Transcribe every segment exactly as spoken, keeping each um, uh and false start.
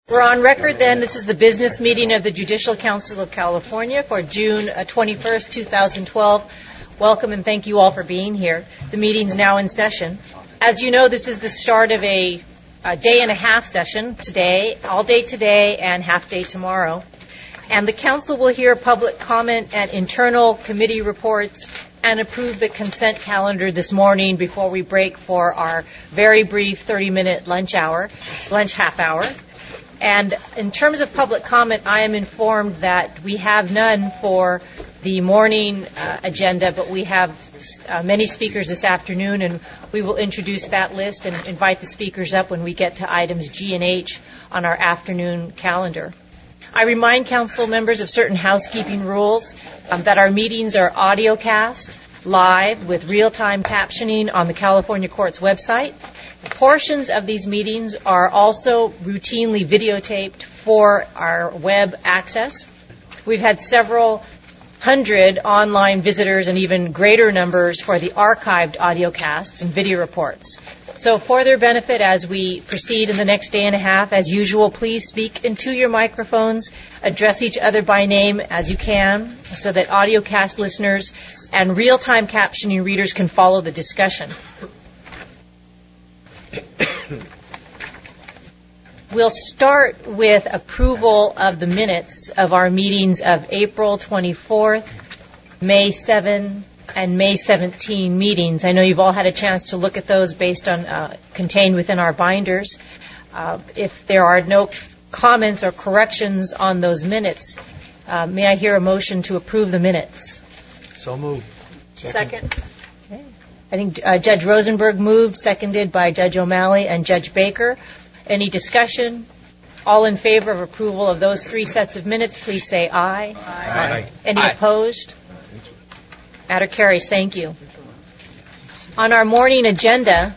We're on record then. This is the business meeting of the Judicial Council of California for June twenty-first, two thousand twelve. Welcome and thank you all for being here. The meeting's now in session. As you know, this is the start of a, a day and a half session today, all day today and half day tomorrow. And the council will hear public comment and internal committee reports and approve the consent calendar this morning before we break for our very brief thirty-minute lunch hour, lunch half hour. And in terms of public comment, I am informed that we have none for the morning uh, agenda, but we have uh, many speakers this afternoon, and we will introduce that list and invite the speakers up when we get to items G and H on our afternoon calendar. I remind council members of certain housekeeping rules, um, that our meetings are audio cast live with real-time captioning on the California Court's website. Portions of these meetings are also routinely videotaped for our web access. We've had several hundred online visitors and even greater numbers for the archived audio casts and video reports. So for their benefit as we proceed in the next day and a half, as usual, please speak into your microphones, address each other by name as you can so that audio cast listeners and real-time captioning readers can follow the discussion. We'll start with approval of the minutes of our meetings of April twenty-fourth, May seventh, and May seventeenth meetings. I know you've all had a chance to look at those based on uh, contained within our binders. Uh, if there are no comments or corrections on those minutes, uh, may I hear a motion to approve the minutes? So moved. Second. Okay. I think uh, Judge Rosenberg moved, seconded by Judge O'Malley and Judge Baker. Any discussion? All in favor of approval of those three sets of minutes, please say aye. Aye. Aye. Any Aye. opposed? Matter carries. Thank you. On our morning agenda,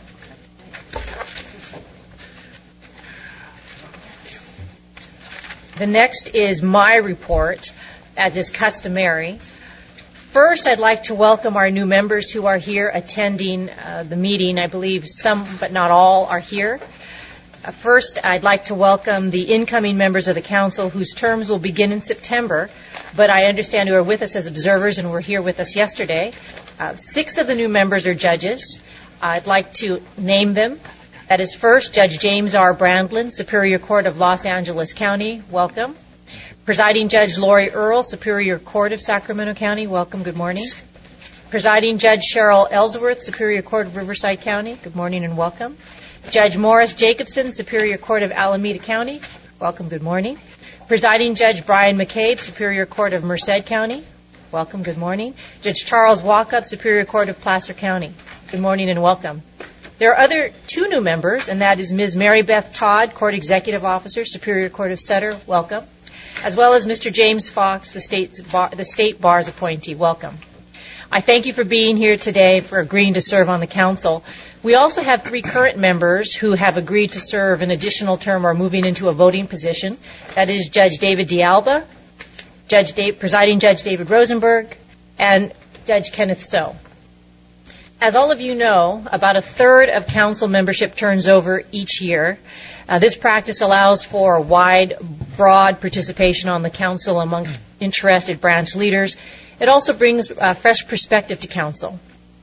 the next is my report, as is customary. First, I'd like to welcome our new members who are here attending uh, the meeting. I believe some, but not all, are here. Uh, first, I'd like to welcome the incoming members of the council whose terms will begin in September, but I understand who are with us as observers and were here with us yesterday. Uh, six of the new members are judges. I'd like to name them. That is first, Judge James R. Brandlin, Superior Court of Los Angeles County. Welcome. Presiding Judge Lori Earle, Superior Court of Sacramento County. Welcome. Good morning. Presiding Judge Cheryl Ellsworth, Superior Court of Riverside County. Good morning and welcome. Judge Morris Jacobson, Superior Court of Alameda County. Welcome. Good morning. Presiding Judge Brian McCabe, Superior Court of Merced County. Welcome. Good morning. Judge Charles Walkup, Superior Court of Placer County. Good morning and welcome. There are other two new members, and that is Miz Mary Beth Todd, Court Executive Officer, Superior Court of Sutter. Welcome. As well as Mister James Fox, the state's bar, the State Bar's appointee. Welcome. I thank you for being here today, for agreeing to serve on the council. We also have three current members who have agreed to serve an additional term or moving into a voting position. That is Judge David D'Alba, Judge Dave, Presiding Judge David Rosenberg, and Judge Kenneth So. As all of you know, about a third of council membership turns over each year. Uh, this practice allows for wide, broad participation on the council amongst interested branch leaders. It also brings uh, fresh perspective to council.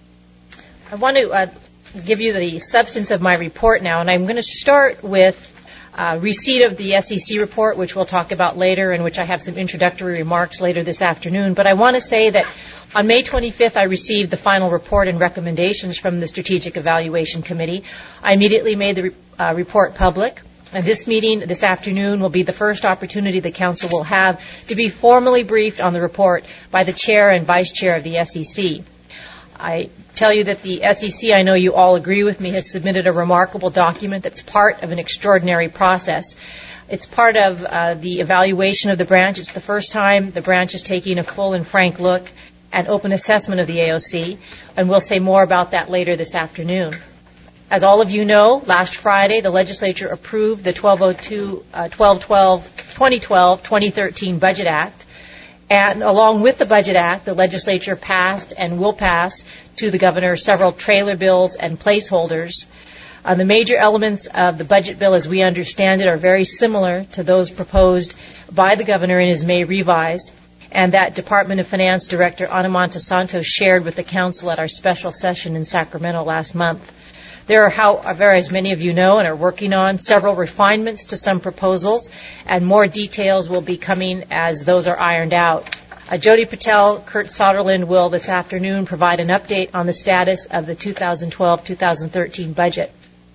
I want to uh, give you the substance of my report now, and I'm going to start with uh, receipt of the S E C report, which we'll talk about later, and which I have some introductory remarks later this afternoon. But I want to say that on May twenty-fifth, I received the final report and recommendations from the Strategic Evaluation Committee. I immediately made the re- uh, report public. And this meeting this afternoon will be the first opportunity the council will have to be formally briefed on the report by the chair and vice chair of the S E C. I tell you that the S E C, I know you all agree with me, has submitted a remarkable document that's part of an extraordinary process. It's part of uh, the evaluation of the branch. It's the first time the branch is taking a full and frank look and open assessment of the A O C, and we'll say more about that later this afternoon. As all of you know, last Friday, the legislature approved the twelve oh two, uh, twelve twelve, twenty twelve, twenty thirteen Budget Act. And along with the Budget Act, the legislature passed and will pass to the governor several trailer bills and placeholders. Uh, the major elements of the budget bill, as we understand it, are very similar to those proposed by the governor in his May revise, and that Department of Finance Director Ana Montes Santos shared with the council at our special session in Sacramento last month. There are, however, as many of you know and are working on, several refinements to some proposals, and more details will be coming as those are ironed out. Uh, Jody Patel, Kurt Soderlund will this afternoon provide an update on the status of the two thousand twelve two thousand thirteen budget.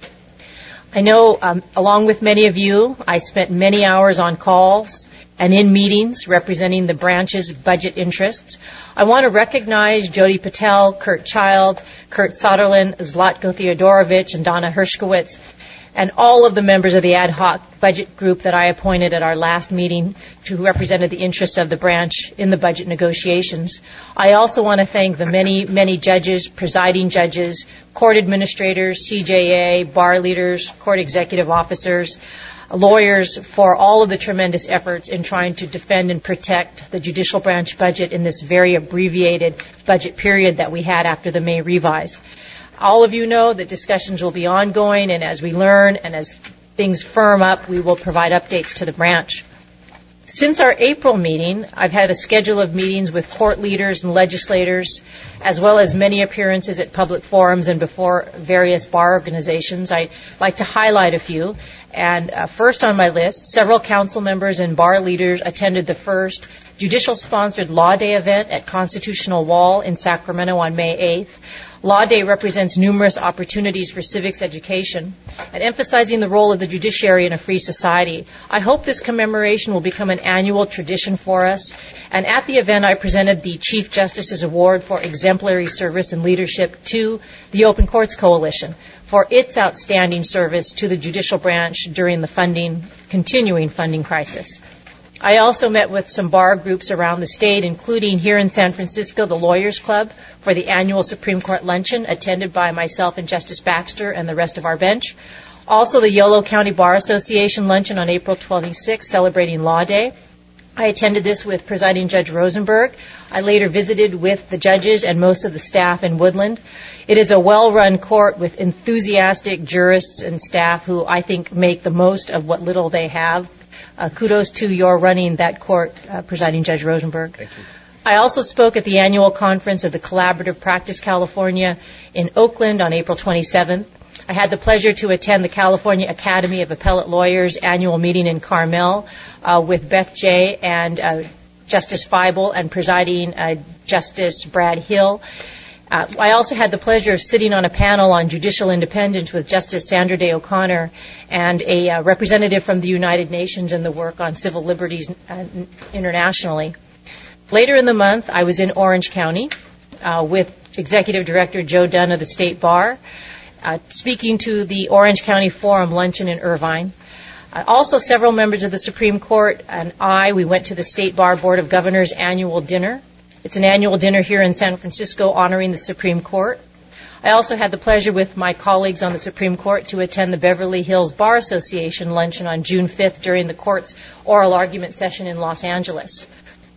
I know, um, along with many of you, I spent many hours on calls and in meetings representing the branch's budget interests. I want to recognize Jody Patel, Kurt Child, Kurt Soderlund, Zlatko Theodorovich, and Donna Hershkowitz, and all of the members of the ad hoc budget group that I appointed at our last meeting who represented the interests of the branch in the budget negotiations. I also want to thank the many, many judges, presiding judges, court administrators, C J A, bar leaders, court executive officers, lawyers for all of the tremendous efforts in trying to defend and protect the judicial branch budget in this very abbreviated budget period that we had after the May revise. All of you know that discussions will be ongoing, and as we learn and as things firm up, we will provide updates to the branch. Since our April meeting, I've had a schedule of meetings with court leaders and legislators, as well as many appearances at public forums and before various bar organizations. I'd like to highlight a few. And uh, first on my list, several council members and bar leaders attended the first judicial-sponsored Law Day event at Constitutional Wall in Sacramento on May eighth. Law Day represents numerous opportunities for civics education and emphasizing the role of the judiciary in a free society. I hope this commemoration will become an annual tradition for us. And at the event, I presented the Chief Justice's Award for Exemplary Service and Leadership to the Open Courts Coalition for its outstanding service to the judicial branch during the funding, continuing funding crisis. I also met with some bar groups around the state, including here in San Francisco, the Lawyers Club, for the annual Supreme Court luncheon attended by myself and Justice Baxter and the rest of our bench. Also, the Yolo County Bar Association luncheon on April twenty-sixth, celebrating Law Day. I attended this with Presiding Judge Rosenberg. I later visited with the judges and most of the staff in Woodland. It is a well-run court with enthusiastic jurists and staff who I think make the most of what little they have. Uh, kudos to your running that court, uh, Presiding Judge Rosenberg. Thank you. I also spoke at the annual conference of the Collaborative Practice California in Oakland on April twenty-seventh. I had the pleasure to attend the California Academy of Appellate Lawyers annual meeting in Carmel uh, with Beth J. and uh, Justice Feibel and presiding uh, Justice Brad Hill. Uh, I also had the pleasure of sitting on a panel on judicial independence with Justice Sandra Day O'Connor and a uh, representative from the United Nations and the work on civil liberties uh, internationally. Later in the month, I was in Orange County uh, with Executive Director Joe Dunn of the State Bar, uh, speaking to the Orange County Forum luncheon in Irvine. Uh, also, several members of the Supreme Court and I, we went to the State Bar Board of Governors annual dinner. It's an annual dinner here in San Francisco honoring the Supreme Court. I also had the pleasure with my colleagues on the Supreme Court to attend the Beverly Hills Bar Association luncheon on June fifth during the court's oral argument session in Los Angeles.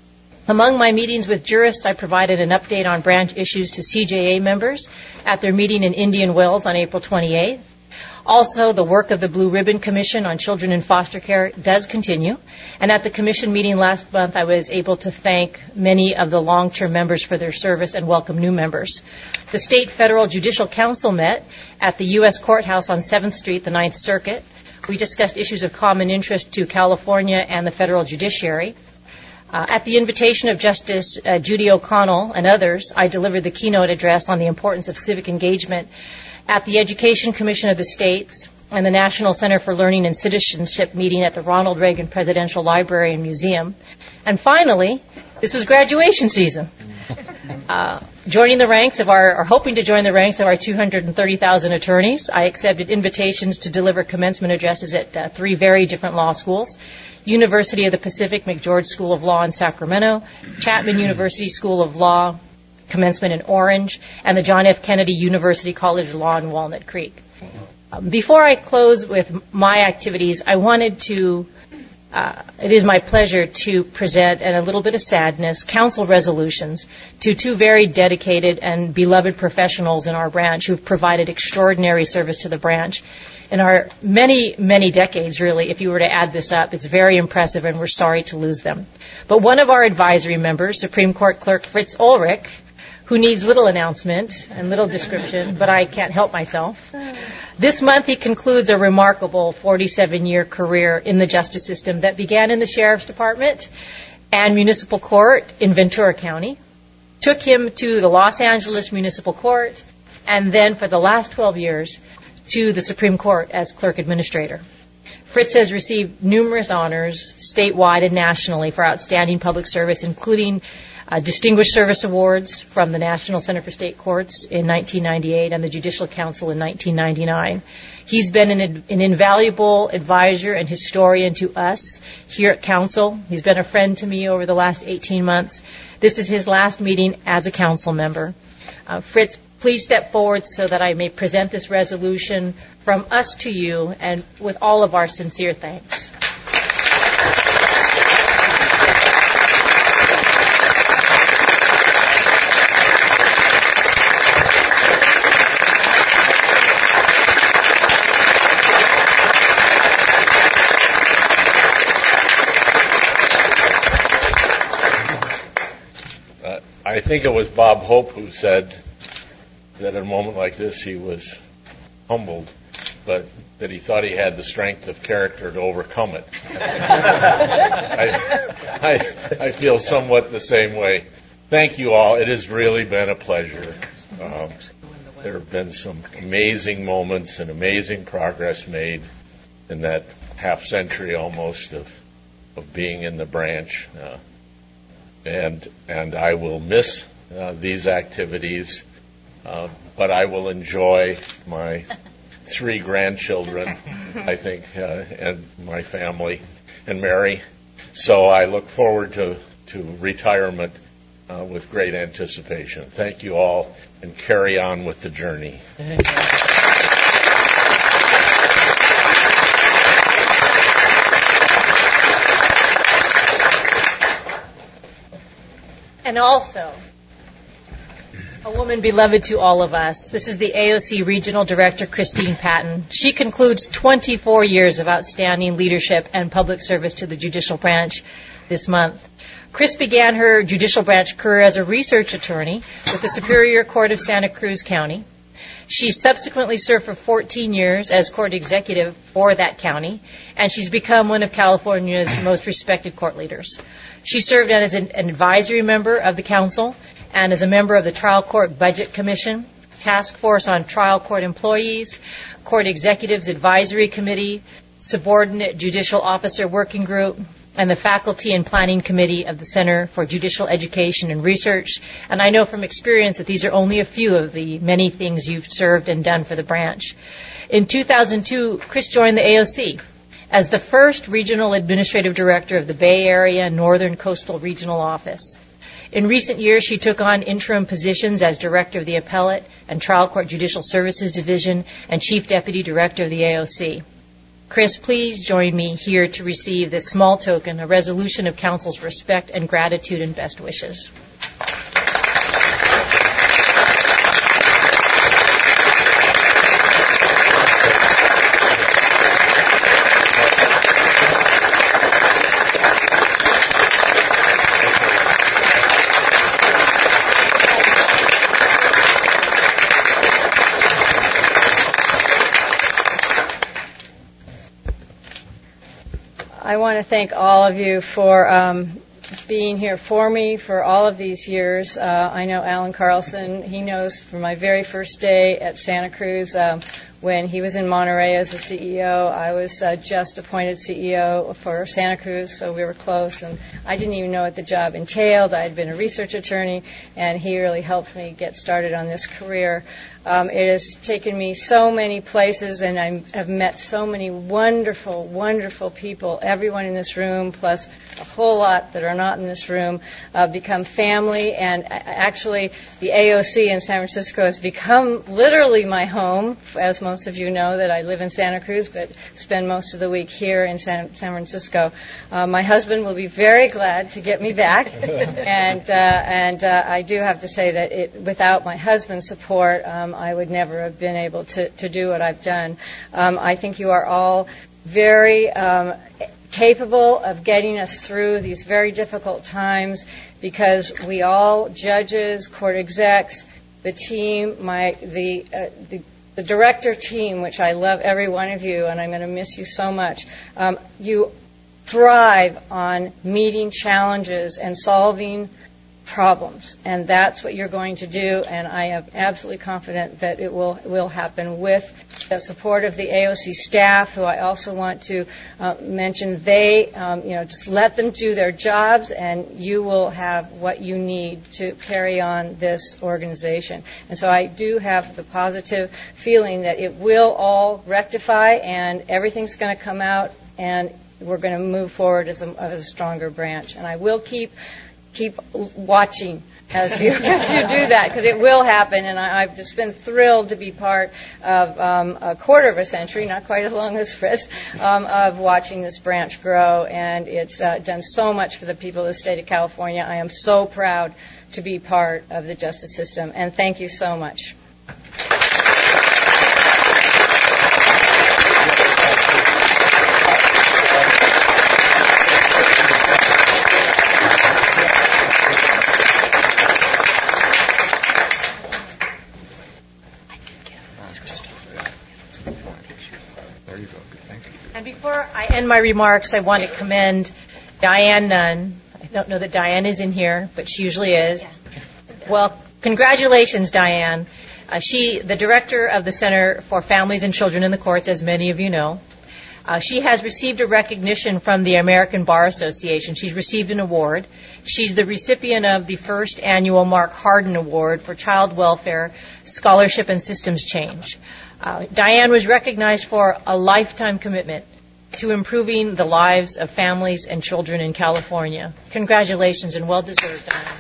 Among my meetings with jurists, I provided an update on branch issues to C J A members at their meeting in Indian Wells on April twenty-eighth. Also, the work of the Blue Ribbon Commission on Children in Foster Care does continue. And at the commission meeting last month, I was able to thank many of the long-term members for their service and welcome new members. The State Federal Judicial Council met at the U S Courthouse on seventh Street, the Ninth Circuit. We discussed issues of common interest to California and the federal judiciary. Uh, at the invitation of Justice uh, Judy O'Connell and others, I delivered the keynote address on the importance of civic engagement at the Education Commission of the States and the National Center for Learning and Citizenship meeting at the Ronald Reagan Presidential Library and Museum. And finally, this was graduation season. Uh, joining the ranks of our, or hoping to join the ranks of our two hundred thirty thousand attorneys, I accepted invitations to deliver commencement addresses at uh, three very different law schools: University of the Pacific McGeorge School of Law in Sacramento, Chapman University School of Law commencement in Orange, and the John F. Kennedy University College of Law in Walnut Creek. Um, before I close with my activities, I wanted to Uh, it is my pleasure to present, and a little bit of sadness, council resolutions to two very dedicated and beloved professionals in our branch who've provided extraordinary service to the branch in our many, many decades, really. If you were to add this up, it's very impressive, and we're sorry to lose them. But one of our advisory members, Supreme Court Clerk Fritz Ulrich, who needs little announcement and little description, but I can't help myself. This month he concludes a remarkable forty-seven-year career in the justice system that began in the Sheriff's Department and Municipal Court in Ventura County, took him to the Los Angeles Municipal Court, and then for the last twelve years to the Supreme Court as Clerk Administrator. Fritz has received numerous honors statewide and nationally for outstanding public service, including Uh, Distinguished Service Awards from the National Center for State Courts in nineteen ninety-eight and the Judicial Council in nineteen ninety-nine. He's been an, an invaluable advisor and historian to us here at Council. He's been a friend to me over the last eighteen months. This is his last meeting as a Council member. Uh, Fritz, please step forward so that I may present this resolution from us to you, and with all of our sincere thanks. I think it was Bob Hope who said that at a moment like this he was humbled, but that he thought he had the strength of character to overcome it. I, I, I feel somewhat the same way. Thank you all. It has really been a pleasure. Um, there have been some amazing moments and amazing progress made in that half century almost of, of being in the branch. Uh, And and I will miss uh, these activities, uh, but I will enjoy my three grandchildren, I think, uh, and my family, and Mary. So I look forward to, to retirement uh, with great anticipation. Thank you all, and carry on with the journey. And also, a woman beloved to all of us. This is the A O C Regional Director, Christine Patton. She concludes twenty-four years of outstanding leadership and public service to the judicial branch this month. Chris began her judicial branch career as a research attorney with the Superior Court of Santa Cruz County. She subsequently served for fourteen years as court executive for that county, and she's become one of California's most respected court leaders. She served as an advisory member of the council and as a member of the Trial Court Budget Commission, Task Force on Trial Court Employees, Court Executives Advisory Committee, Subordinate Judicial Officer Working Group, and the Faculty and Planning Committee of the Center for Judicial Education and Research. And I know from experience that these are only a few of the many things you've served and done for the branch. In two thousand two, Chris joined the A O C as the first Regional Administrative Director of the Bay Area Northern Coastal Regional Office. In recent years, she took on interim positions as Director of the Appellate and Trial Court Judicial Services Division and Chief Deputy Director of the A O C. Chris, please join me here to receive this small token, a resolution of Council's respect and gratitude and best wishes. I want to thank all of you for um, being here for me for all of these years. Uh, I know Alan Carlson. He knows from my very first day at Santa Cruz um, when he was in Monterey as the C E O. I was uh, just appointed C E O for Santa Cruz, so we were close, and I didn't even know what the job entailed. I had been a research attorney, and he really helped me get started on this career. Um, it has taken me so many places, and I have met so many wonderful, wonderful people. Everyone in this room, plus a whole lot that are not in this room, uh, become family. And actually, the A O C in San Francisco has become literally my home, as Most of you know that I live in Santa Cruz, but spend most of the week here in San, San Francisco. Uh, my husband will be very glad to get me back, and uh, and uh, I do have to say that it, without my husband's support, um, I would never have been able to, to do what I've done. Um, I think you are all very um, capable of getting us through these very difficult times, because we all, judges, court execs, the team, my the, uh, the the director team, which I love every one of you, and I'm going to miss you so much. Um, you thrive on meeting challenges and solving problems, and that's what you're going to do, and I am absolutely confident that it will will happen with the support of the A O C staff, who I also want to uh, mention. They, um, you know, just let them do their jobs, and you will have what you need to carry on this organization. And so I do have the positive feeling that it will all rectify, and everything's going to come out, and we're going to move forward as a, as a stronger branch. And I will keep keep watching as you as you do that, because it will happen. And I, I've just been thrilled to be part of um, a quarter of a century, not quite as long as Fritz, um, of watching this branch grow. And it's uh, done so much for the people of the state of California. I am so proud to be part of the justice system. And thank you so much. And before I end my remarks, I want to commend Diane Nunn. I don't know that Diane is in here, but she usually is. Yeah. Well, congratulations, Diane. Uh, she, the director of the Center for Families and Children in the Courts, as many of you know. Uh, she has received a recognition from the American Bar Association. She's received an award. She's the recipient of the first annual Mark Hardin Award for Child Welfare, Scholarship, and Systems Change. Uh, Diane was recognized for a lifetime commitment to improving the lives of families and children in California. Congratulations, and well deserved, Diane.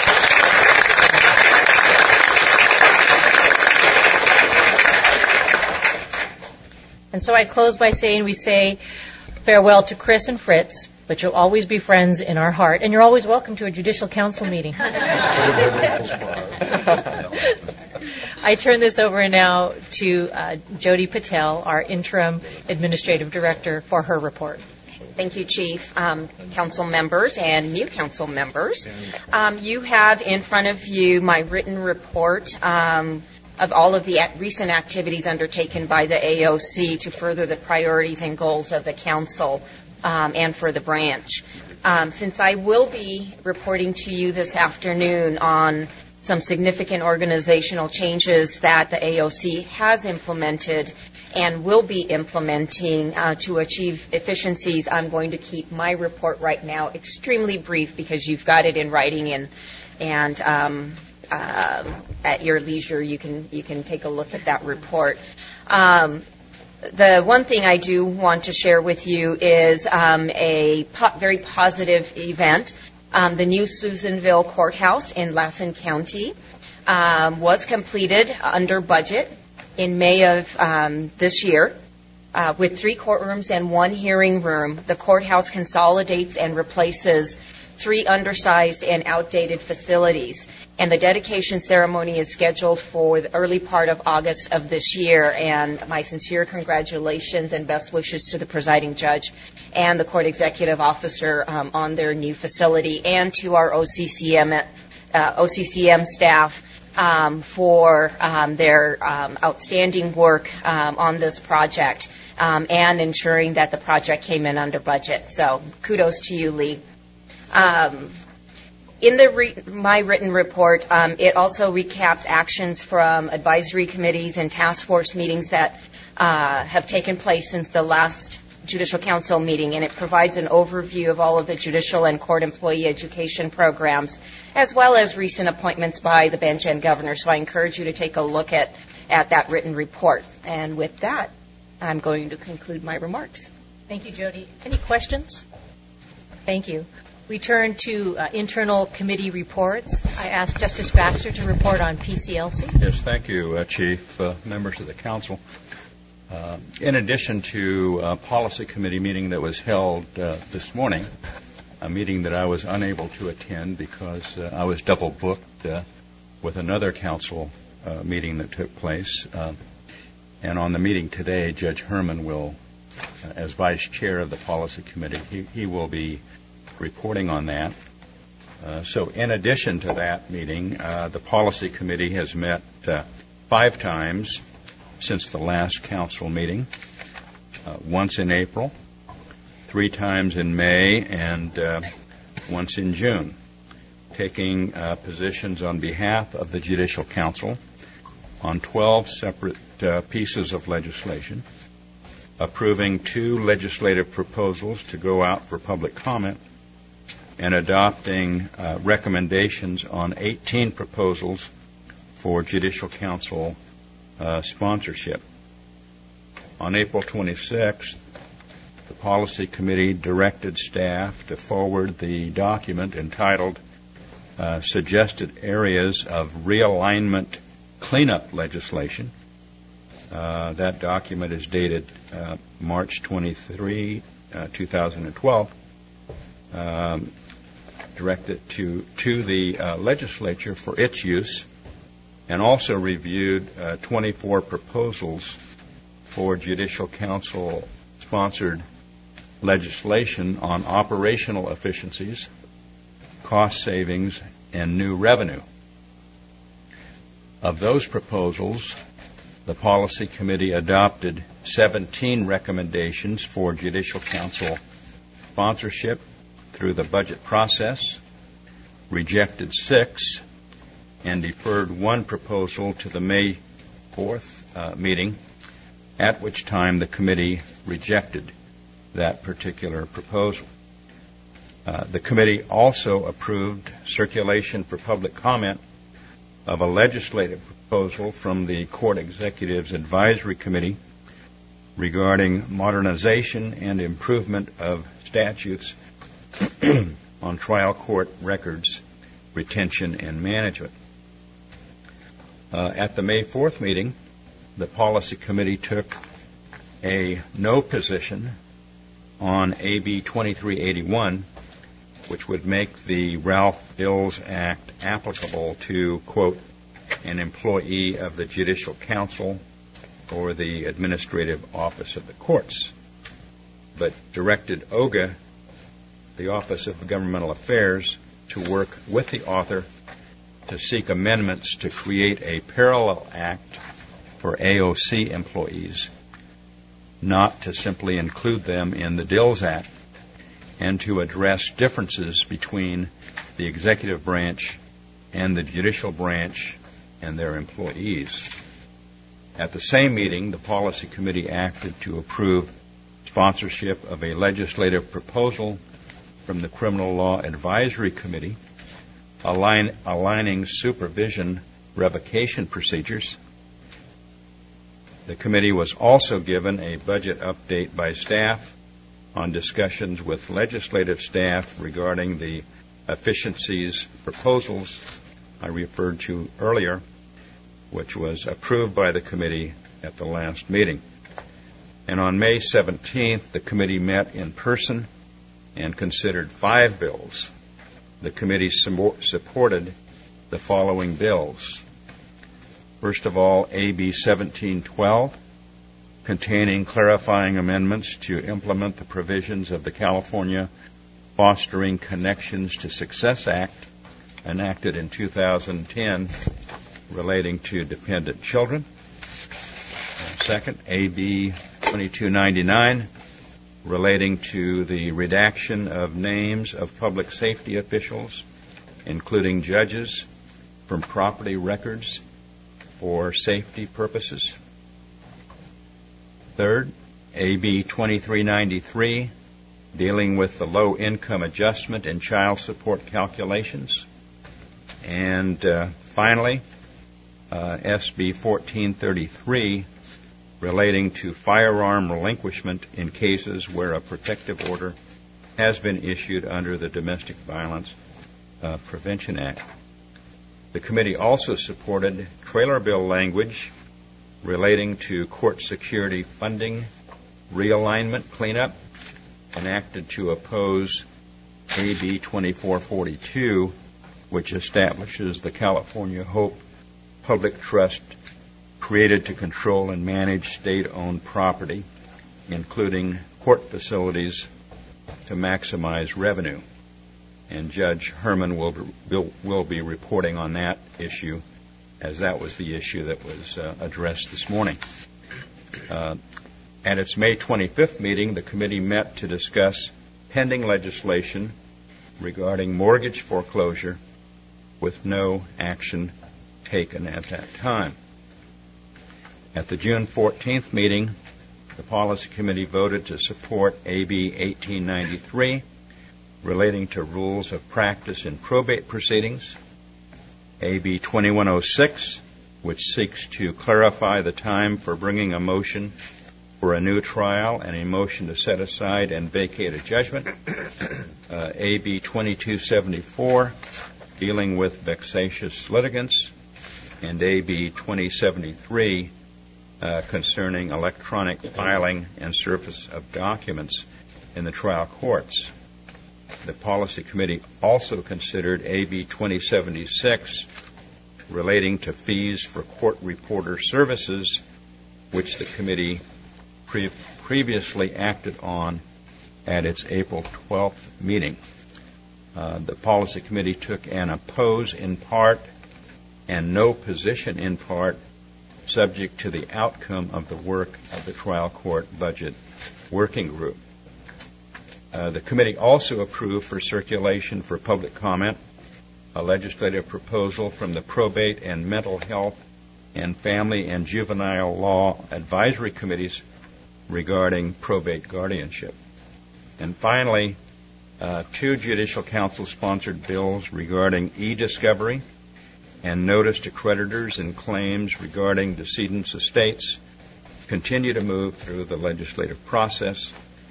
And so I close by saying we say farewell to Chris and Fritz, but you'll always be friends in our heart, and you're always welcome to a Judicial Council meeting. I turn this over now to uh, Jody Patel, our interim administrative director, for her report. Thank you, Chief. Um, council members and new council members. Um, you have in front of you my written report um, of all of the recent activities undertaken by the A O C to further the priorities and goals of the council um, and for the branch. Um, since I will be reporting to you this afternoon on some significant organizational changes that the A O C has implemented and will be implementing uh, to achieve efficiencies, I'm going to keep my report right now extremely brief, because you've got it in writing, and and um, uh, at your leisure you can you can take a look at that report. Um, the one thing I do want to share with you is um, a po- very positive event. Um, the new Susanville Courthouse in Lassen County um, was completed under budget in May of um, this year. Uh, with three courtrooms and one hearing room, the courthouse consolidates and replaces three undersized and outdated facilities. And the dedication ceremony is scheduled for the early part of August of this year. And my sincere congratulations and best wishes to the presiding judge and the court executive officer um, on their new facility, and to our O C C M, uh, O C C M staff um, for um, their um, outstanding work um, on this project um, and ensuring that the project came in under budget. So kudos to you, Lee. Um, In the re- my written report, um, it also recaps actions from advisory committees and task force meetings that uh, have taken place since the last Judicial Council meeting, and it provides an overview of all of the judicial and court employee education programs, as well as recent appointments by the bench and governor. So I encourage you to take a look at, at that written report. And with that, I'm going to conclude my remarks. Thank you, Jody. Any questions? Thank you. We turn to uh, internal committee reports. I ask Justice Baxter to report on P C L C. Yes, thank you, uh, Chief, uh, members of the council. Uh, in addition to a policy committee meeting that was held uh, this morning, a meeting that I was unable to attend because uh, I was double booked uh, with another council uh, meeting that took place. Uh, and on the meeting today, Judge Herman will, uh, as vice chair of the policy committee, he, he will be reporting on that. Uh, so in addition to that meeting, uh, the policy committee has met uh, five times since the last council meeting, uh, once in April, three times in May, and uh, once in June, taking uh, positions on behalf of the Judicial Council on twelve separate uh, pieces of legislation, approving two legislative proposals to go out for public comment, and adopting uh, recommendations on eighteen proposals for Judicial Council uh, sponsorship. On April twenty-sixth, the Policy Committee directed staff to forward the document entitled uh, Suggested Areas of Realignment Cleanup Legislation. Uh, that document is dated uh, March twenty-third, uh, two thousand twelve. Um, directed to, to the uh, legislature for its use, and also reviewed uh, twenty-four proposals for Judicial Council-sponsored legislation on operational efficiencies, cost savings, and new revenue. Of those proposals, the Policy Committee adopted seventeen recommendations for Judicial Council sponsorship through the budget process, rejected six, and deferred one proposal to the May fourth uh, meeting, at which time the committee rejected that particular proposal. Uh, the committee also approved circulation for public comment of a legislative proposal from the Court Executives Advisory Committee regarding modernization and improvement of statutes on trial court records, retention, and management. Uh, at the May fourth meeting, the Policy Committee took a no position on A B twenty-three eighty-one, which would make the Ralph Dills Act applicable to, quote, an employee of the Judicial Council or the Administrative Office of the Courts, but directed O G A, the Office of Governmental Affairs, to work with the author to seek amendments to create a parallel act for A O C employees, not to simply include them in the Dills Act, and to address differences between the executive branch and the judicial branch and their employees. At the same meeting, the Policy Committee acted to approve sponsorship of a legislative proposal from the Criminal Law Advisory Committee align, aligning supervision revocation procedures. The committee was also given a budget update by staff on discussions with legislative staff regarding the efficiencies proposals I referred to earlier, which was approved by the committee at the last meeting. And on May seventeenth, the committee met in person and considered five bills. The committee supported the following bills. First of all, A B seventeen twelve, containing clarifying amendments to implement the provisions of the California Fostering Connections to Success Act, enacted in two thousand ten, relating to dependent children. And second, A B twenty-two ninety-nine, relating to the redaction of names of public safety officials, including judges, from property records for safety purposes. Third, A B twenty-three ninety-three, dealing with the low income adjustment and child support calculations. And uh, finally, uh, S B fourteen thirty-three, relating to firearm relinquishment in cases where a protective order has been issued under the Domestic Violence uh, Prevention Act. The committee also supported trailer bill language relating to court security funding realignment cleanup, enacted to oppose A B twenty-four forty-two, which establishes the California Hope Public Trust created to control and manage state-owned property, including court facilities, to maximize revenue. And Judge Herman will, will, will be reporting on that issue, as that was the issue that was uh, addressed this morning. Uh, at its May twenty-fifth meeting, the committee met to discuss pending legislation regarding mortgage foreclosure, with no action taken at that time. At the June fourteenth meeting, the Policy Committee voted to support A B eighteen ninety-three, relating to rules of practice in probate proceedings, A B twenty-one oh six, which seeks to clarify the time for bringing a motion for a new trial and a motion to set aside and vacate a judgment, uh, A B twenty-two seventy-four, dealing with vexatious litigants, and A B twenty seventy-three, uh, concerning electronic filing and service of documents in the trial courts. The Policy Committee also considered A B twenty seventy-six, relating to fees for court reporter services, which the committee pre- previously acted on at its April twelfth meeting. Uh, the Policy Committee took an oppose in part and no position in part, subject to the outcome of the work of the trial court budget working group. Uh, the committee also approved for circulation for public comment a legislative proposal from the Probate and Mental Health and Family and Juvenile Law Advisory Committees regarding probate guardianship. And finally, uh, two Judicial Council-sponsored bills regarding e-discovery and notice to creditors and claims regarding decedents' estates continue to move through the legislative process,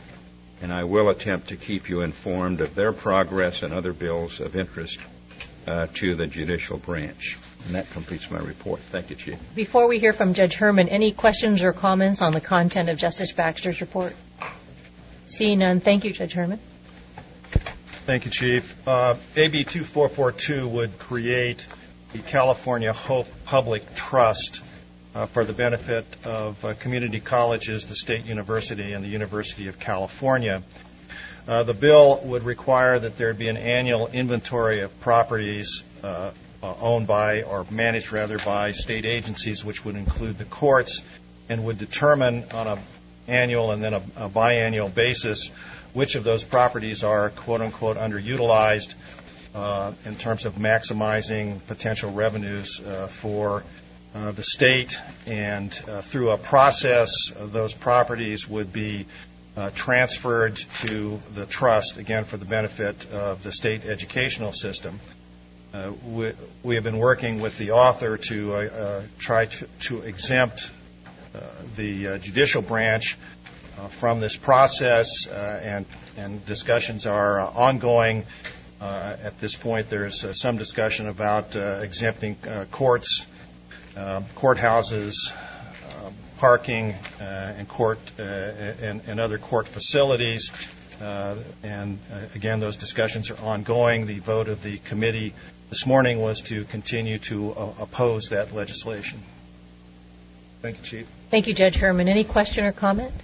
and I will attempt to keep you informed of their progress and other bills of interest uh, to the judicial branch. And that completes my report. Thank you, Chief. Before we hear from Judge Herman, any questions or comments on the content of Justice Baxter's report? Seeing none, thank you, Judge Herman. Thank you, Chief. Uh, A B twenty-four forty-two would create the California Hope Public Trust uh, for the benefit of uh, community colleges, the State University, and the University of California. Uh, the bill would require that there be an annual inventory of properties uh, uh, owned by or managed, rather, by state agencies, which would include the courts, and would determine on an annual and then a, a biannual basis which of those properties are, quote-unquote, underutilized, Uh, in terms of maximizing potential revenues uh, for uh, the state, and uh, through a process, uh, those properties would be uh, transferred to the trust, again, for the benefit of the state educational system. Uh, we, we have been working with the author to uh, uh, try to, to exempt uh, the uh, judicial branch uh, from this process, uh, and, and discussions are uh, ongoing. Uh, at this point, there's uh, some discussion about uh, exempting uh, courts, uh, courthouses, uh, parking, uh, and court uh, and, and other court facilities. Uh, and uh, again, those discussions are ongoing. The vote of the committee this morning was to continue to uh, oppose that legislation. Thank you, Chief. Thank you, Judge Herman. Any question or comment?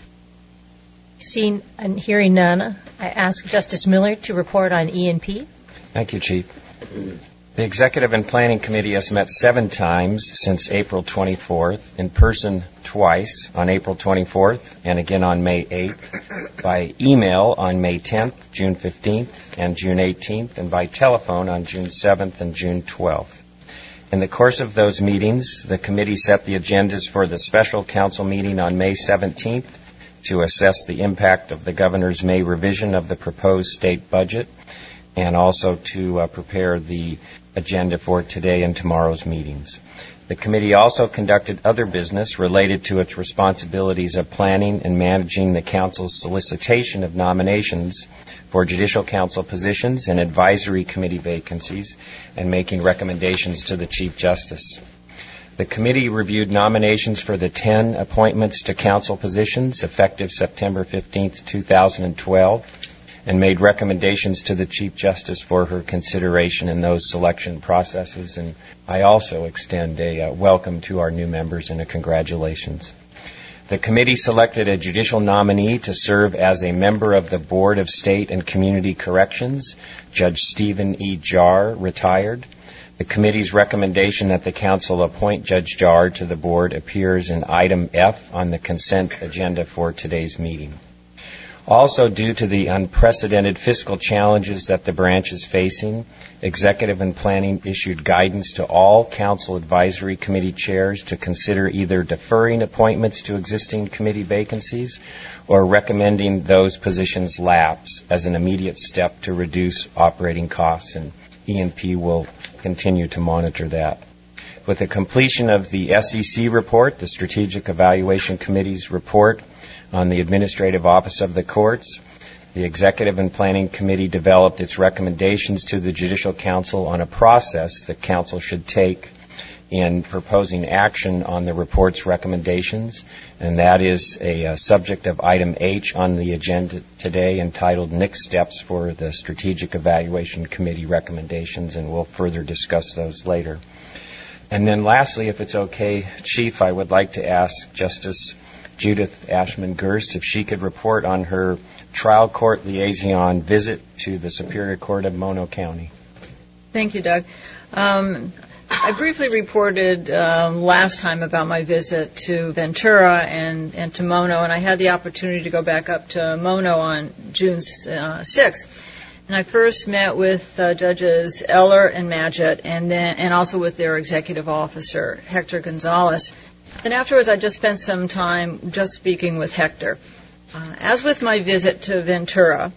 Seeing and hearing none, I ask Justice Miller to report on E and P. Thank you, Chief. The Executive and Planning Committee has met seven times since April twenty-fourth, in person twice, on April twenty-fourth and again on May eighth, by email on May tenth, June fifteenth, and June eighteenth, and by telephone on June seventh and June twelfth. In the course of those meetings, the committee set the agendas for the special council meeting on May seventeenth, to assess the impact of the governor's May revision of the proposed state budget, and also to uh, prepare the agenda for today and tomorrow's meetings. The committee also conducted other business related to its responsibilities of planning and managing the council's solicitation of nominations for judicial council positions and advisory committee vacancies, and making recommendations to the Chief Justice. The committee reviewed nominations for the ten appointments to council positions effective September fifteenth, two thousand twelve, and made recommendations to the Chief Justice for her consideration in those selection processes. And I also extend a uh, welcome to our new members and a congratulations. The committee selected a judicial nominee to serve as a member of the Board of State and Community Corrections, Judge Stephen E. Jarr, retired. The committee's recommendation that the council appoint Judge Jarr to the board appears in item F on the consent agenda for today's meeting. Also, due to the unprecedented fiscal challenges that the branch is facing, Executive and Planning issued guidance to all Council Advisory Committee chairs to consider either deferring appointments to existing committee vacancies or recommending those positions lapse as an immediate step to reduce operating costs, and E and P will continue to monitor that. With the completion of the S E C report, the Strategic Evaluation Committee's report on the Administrative Office of the Courts, the Executive and Planning Committee developed its recommendations to the Judicial Council on a process that Council should take in proposing action on the report's recommendations, and that is a, a subject of item H on the agenda today, entitled Next Steps for the Strategic Evaluation Committee recommendations, and we'll further discuss those later. And then lastly, if it's okay, Chief, I would like to ask Justice Judith Ashman-Gerst if she could report on her trial court liaison visit to the Superior Court of Mono County. Thank you, Doug. Um, I briefly reported um, last time about my visit to Ventura and, and to Mono, and I had the opportunity to go back up to Mono on June uh, sixth. And I first met with uh, Judges Eller and Magid, and then and also with their executive officer, Hector Gonzalez. And afterwards, I just spent some time just speaking with Hector. Uh, as with my visit to Ventura,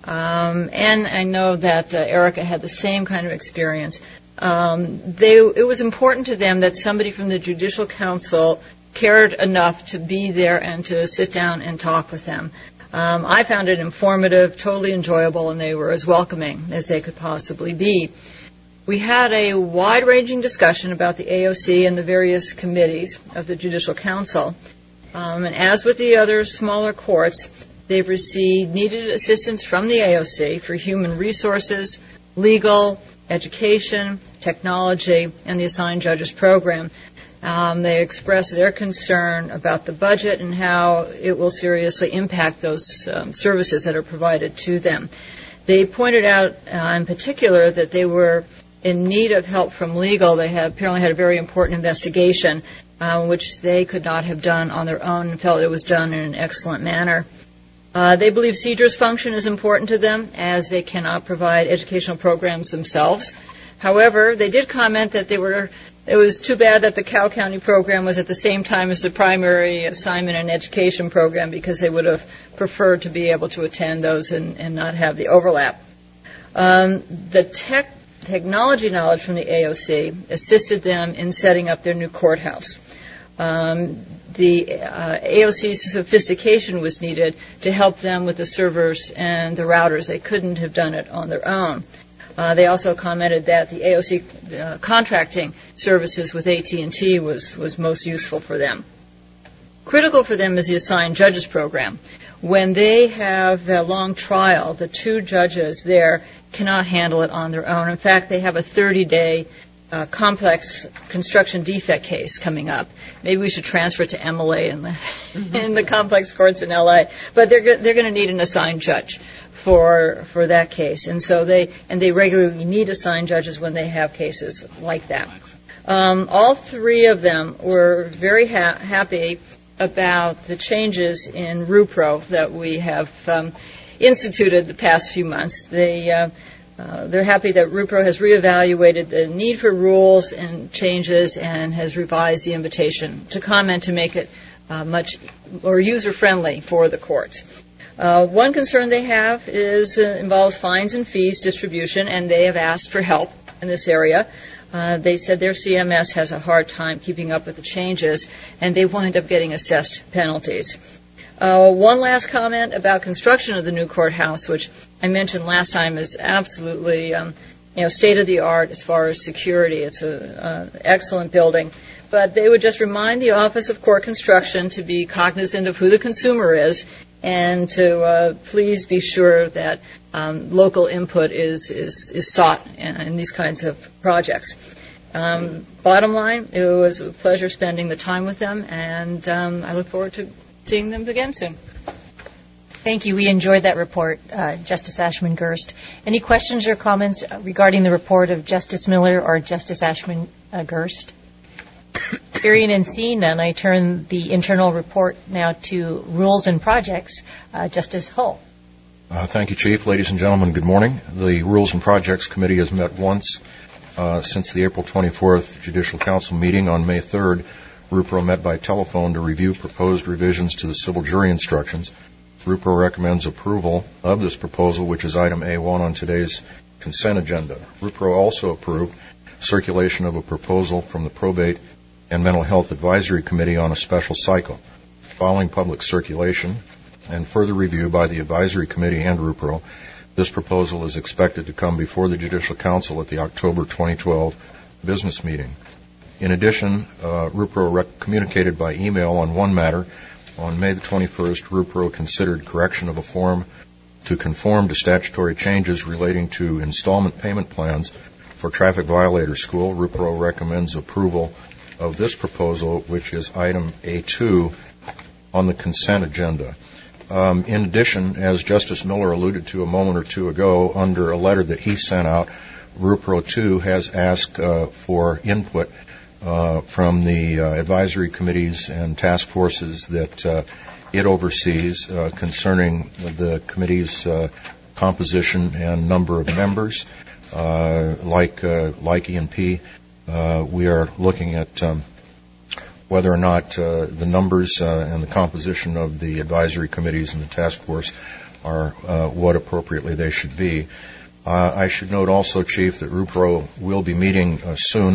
um, and I know that uh, Erica had the same kind of experience, um, they, it was important to them that somebody from the Judicial Council cared enough to be there and to sit down and talk with them. Um, I found it informative, totally enjoyable, and they were as welcoming as they could possibly be. We had a wide-ranging discussion about the A O C and the various committees of the Judicial Council. Um, and as with the other smaller courts, they've received needed assistance from the A O C for human resources, legal, education, technology, and the Assigned Judges program. Um, they expressed their concern about the budget and how it will seriously impact those um, services that are provided to them. They pointed out uh, in particular that they were in need of help from legal. They had apparently had a very important investigation, uh, which they could not have done on their own, and felt it was done in an excellent manner. Uh, they believe C J R's function is important to them, as they cannot provide educational programs themselves. However, they did comment that they were it was too bad that the Cow County program was at the same time as the primary assignment and education program, because they would have preferred to be able to attend those and, and not have the overlap. Um, the tech Technology knowledge from the A O C assisted them in setting up their new courthouse. Um, the uh, A O C's sophistication was needed to help them with the servers and the routers. They couldn't have done it on their own. Uh, they also commented that the A O C uh, contracting services with A T and T was, was most useful for them. Critical for them is the Assigned Judges program. When they have a long trial, the two judges there cannot handle it on their own. In fact, they have a thirty-day uh, complex construction defect case coming up. Maybe we should transfer it to M L A in the, in the complex courts in L A. But they're they're going to need an assigned judge for for that case, and so they and they regularly need assigned judges when they have cases like that. Um, all three of them were very ha- happy about the changes in RUPRO that we have um, instituted the past few months. They, uh, uh, they're happy that RUPRO has reevaluated the need for rules and changes and has revised the invitation to comment to make it uh, much more user-friendly for the courts. Uh, one concern they have is uh, involves fines and fees distribution, and they have asked for help in this area. Uh, they said their C M S has a hard time keeping up with the changes, and they wind up getting assessed penalties. Uh, one last comment about construction of the new courthouse, which I mentioned last time is absolutely um, you know, state-of-the-art as far as security. It's an excellent building. but they would just remind the Office of Court Construction to be cognizant of who the consumer is and to uh, please be sure that um, local input is, is, is sought in, in these kinds of projects. Um, bottom line, it was a pleasure spending the time with them, and um, I look forward to seeing them again soon. Thank you. We enjoyed that report, uh, Justice Ashman Gerst. Any questions or comments regarding the report of Justice Miller or Justice Ashman uh, Gerst? Hearing and seeing none, I turn the internal report now to Rules and Projects. Uh, Justice Hull. Uh, thank you, Chief. Ladies and gentlemen, good morning. The Rules and Projects Committee has met once uh, since the April twenty-fourth Judicial Council meeting. On May third, RUPRO met by telephone to review proposed revisions to the civil jury instructions. RUPRO recommends approval of this proposal, which is item A one on today's consent agenda. RUPRO also approved circulation of a proposal from the Probate and Mental Health Advisory Committee on a special cycle. Following public circulation and further review by the Advisory Committee and RUPRO, this proposal is expected to come before the Judicial Council at the October twenty twelve business meeting. In addition, uh, RUPRO rec- communicated by email on one matter. On May the twenty-first, RUPRO considered correction of a form to conform to statutory changes relating to installment payment plans for traffic violator school. RUPRO recommends approval of this proposal, which is item A two on the consent agenda. Um, in addition, as Justice Miller alluded to a moment or two ago, under a letter that he sent out, RUPRO two has asked uh, for input uh, from the uh, advisory committees and task forces that uh, it oversees uh, concerning the committee's uh, composition and number of members. Uh, like uh, like E and P, uh, we are looking at um, whether or not uh, the numbers uh, and the composition of the advisory committees and the task force are uh, what appropriately they should be. Uh, I should note also, Chief, that RUPRO will be meeting uh, soon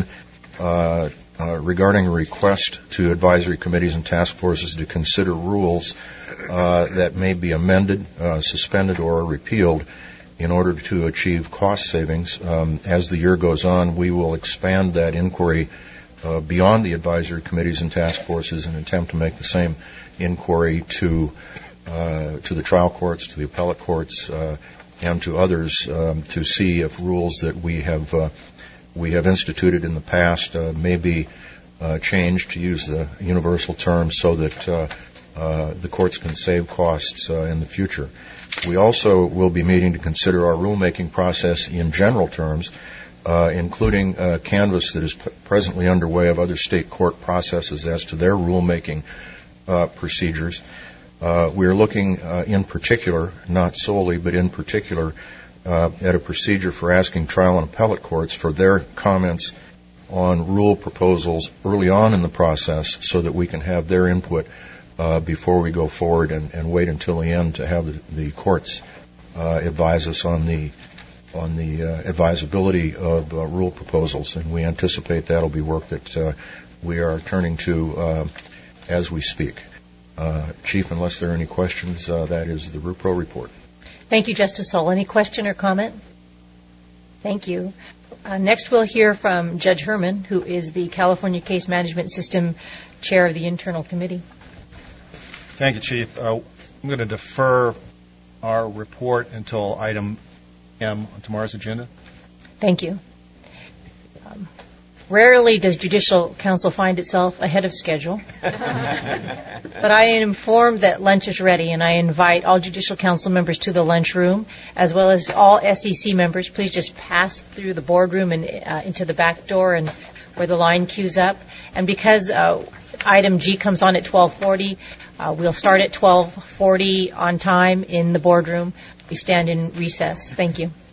uh, uh, regarding a request to advisory committees and task forces to consider rules uh, that may be amended, uh, suspended, or repealed in order to achieve cost savings. Um, as the year goes on, we will expand that inquiry uh, beyond the advisory committees and task forces and attempt to make the same inquiry to uh, to the trial courts, to the appellate courts, uh, and to others um, to see if rules that we have uh, we have instituted in the past uh, may be uh, changed, to use the universal term, so that uh, uh, the courts can save costs uh, in the future. We also will be meeting to consider our rulemaking process in general terms, uh, including a canvass that is p- presently underway of other state court processes as to their rulemaking uh, procedures. Uh, we are looking uh, in particular, not solely, but in particular, uh, at a procedure for asking trial and appellate courts for their comments on rule proposals early on in the process so that we can have their input Uh, before we go forward and, and wait until the end to have the, the courts uh, advise us on the on the uh, advisability of uh, rule proposals, and we anticipate that'll be work that uh, we are turning to uh, as we speak. Uh, Chief, unless there are any questions, uh, that is the RUPRO report. Thank you, Justice Hull. Any question or comment? Thank you. Uh, next, we'll hear from Judge Herman, who is the California Case Management System Chair of the Internal Committee. Thank you, Chief. Uh, I'm going to defer our report until item M on tomorrow's agenda. Thank you. Um, rarely does Judicial Council find itself ahead of schedule, but I am informed that lunch is ready, and I invite all Judicial Council members to the lunchroom, as well as all S E C members. Please just pass through the boardroom and uh, into the back door and where the line queues up. And because uh, item G comes on at twelve forty, Uh, we'll start at twelve forty on time in the boardroom. We stand in recess. Thank you.